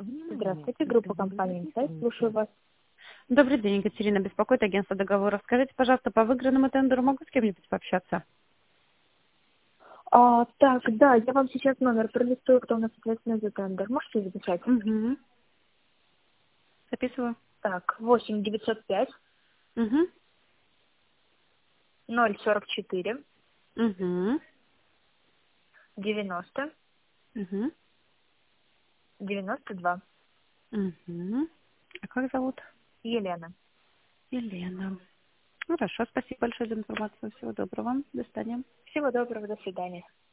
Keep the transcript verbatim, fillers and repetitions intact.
Здравствуйте, группа компании «Инсайт», слушаю вас. Добрый день, Екатерина, беспокоит агентство договоров. Скажите, пожалуйста, по выигранному тендеру могу с кем-нибудь пообщаться? А, так, да, я вам сейчас номер пролистую, кто у нас ответственный за тендер. Можете записать? Угу. Записываю. Так, восемь девятьсот пять Угу. ноль сорок четыре Угу. девяносто Угу. девяносто два. Угу. А как зовут? Елена. Елена. Хорошо, спасибо большое за информацию. Всего доброго. До свидания. Всего доброго, до свидания.